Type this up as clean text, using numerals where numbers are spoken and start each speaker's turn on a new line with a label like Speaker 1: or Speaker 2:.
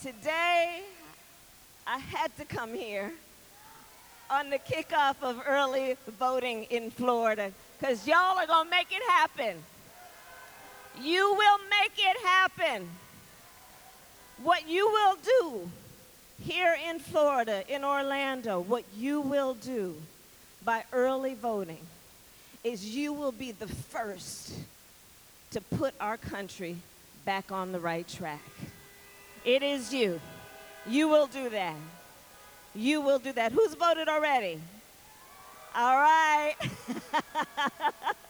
Speaker 1: Today, I had to come here on the kickoff of early voting in Florida because y'all are going to make it happen. You will make it happen. What you will do here in Florida, in Orlando, what you will do by early voting is you will be the first to put our country back on the right track. It is you. You will do that. You will do that. Who's voted already? All right.